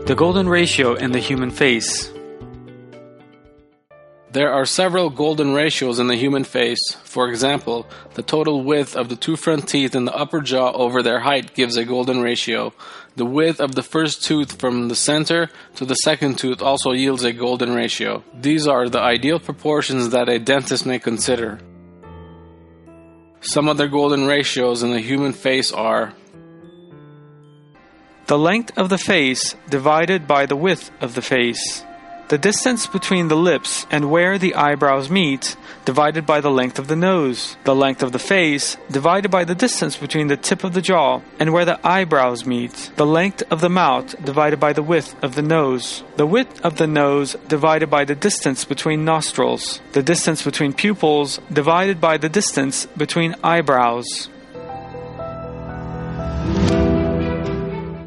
The golden ratio in the human face. There are several golden ratios in the human face. For example, the total width of the two front teeth in the upper jaw over their height gives a golden ratio. The width of the first tooth from the center to the second tooth also yields a golden ratio. These are the ideal proportions that a dentist may consider. Some other golden ratios in the human face are the length of the face divided by the width of the face. The distance between the lips and where the eyebrows meet, divided by the length of the nose. The length of the face, divided by the distance between the tip of the jaw and where the eyebrows meet. The length of the mouth, divided by the width of the nose. The width of the nose, divided by the distance between nostrils. The distance between pupils, divided by the distance between eyebrows.